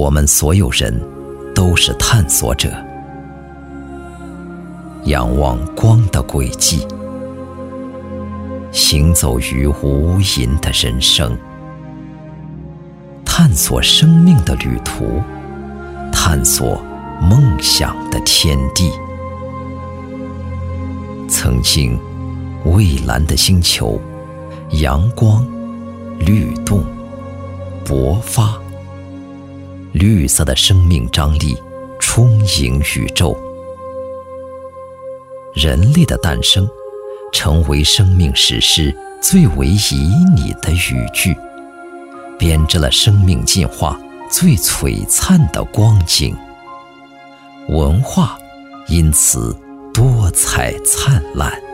我们所有人都是探索者，仰望光的轨迹，行走于无垠的人生，探索生命的旅途，探索梦想的天地。曾经蔚蓝的星球，阳光律动勃发，绿色的生命张力充盈宇宙。人类的诞生成为生命史诗最为旖旎的语句，编织了生命进化最璀璨的光景。文化因此多彩灿烂。